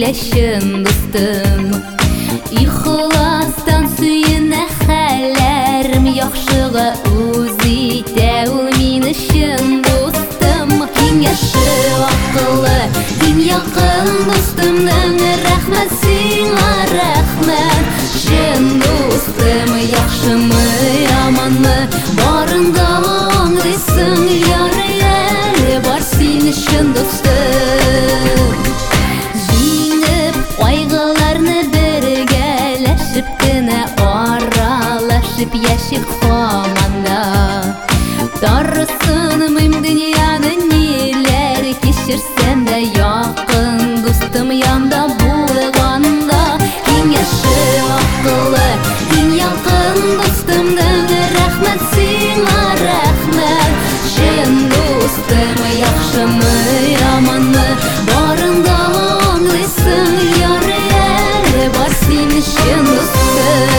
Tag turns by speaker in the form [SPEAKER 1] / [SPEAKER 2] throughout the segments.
[SPEAKER 1] Meyle şın dostum İxlastan suyuna xəllərim Yaxşığa uzi dəu mini şın dostum Kim yaşı akıllı Kim yakın dostumdan Rəhmət sina rəhmət Şın dostum Yaxşımı yamanmı Barında anlısın Yar yer var seni şın dostum Jinib qaygılarını birgələşib Gına aralaşıb yaşıb xamanda Darısınmıyım dünyanı neler keçirsem de Yakın dostum yanda bulğanda Kim yaşı akıllı Kim yakın dostumdan Rəhmət sina rəhmət Şın dostum yaxşımı yamanmı Barında anlısın Yar yer var seni şın dostum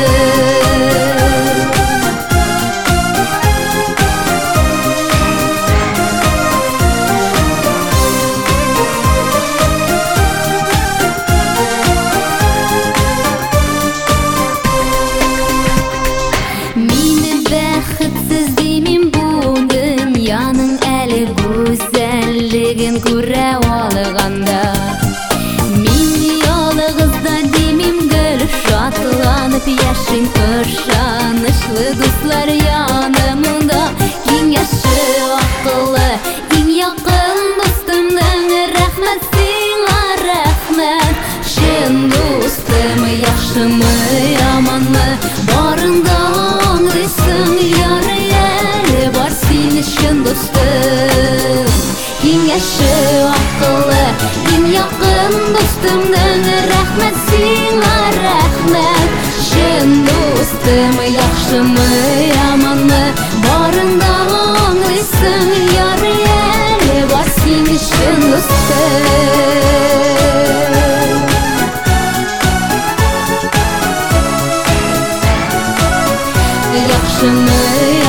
[SPEAKER 1] Bəxitsiz demim bu dünyanın əli güzəlligin görə alğanda Min yalğızda demim gülüş şatlanıb yaşım qırşanışlı dostlar yanımda Kim yaşı akıllı, kim yakın dostumdan Rəhmət sina rəhmət Şın dostum yaxşımı yamanmı Barında Yar yer var seni şın dostum Kim yaşı akıllı Kim yakın dostumdan Rəhmət sina rəhmət Şın dostum yaxşımı yamanmı Barında anlısın Yar yer var seni şın dostum Yaxşımı